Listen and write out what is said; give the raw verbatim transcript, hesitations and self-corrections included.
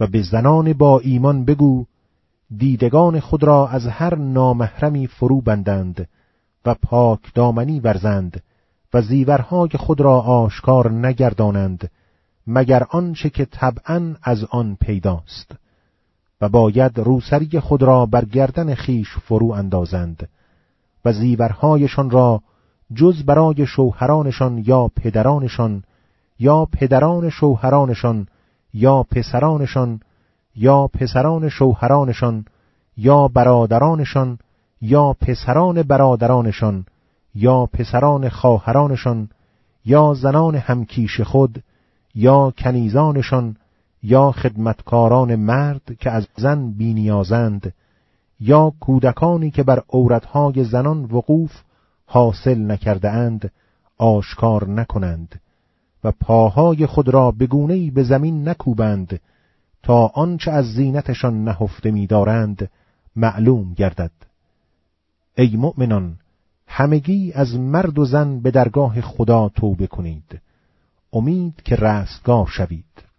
و به زنان با ایمان بگو دیدگان خود را از هر نامحرمی فرو بندند و پاک دامنی ورزند و زیورهای خود را آشکار نگردانند مگر آنچه که طبعاً از آن پیداست، و باید روسری خود را بر گردن خیش فرو اندازند و زیورهایشان را جز برای شوهرانشان یا پدرانشان یا پدران شوهرانشان یا پسرانشان یا پسران شوهرانشان یا برادرانشان یا پسران برادرانشان یا پسران خواهرانشان یا زنان همکیش خود یا کنیزانشان یا خدمتکاران مرد که از زن بی‌نیازند یا کودکانی که بر عورتهای زنان وقوف حاصل نکرده اند آشکار نکنند و پاهای خود را به گونه‌ای به زمین نکوبند تا آنچه از زینتشان نهفته می‌دارند معلوم گردد. ای مؤمنان، همگی از مرد و زن به درگاه خدا توبه کنید، امید که رستگار شوید.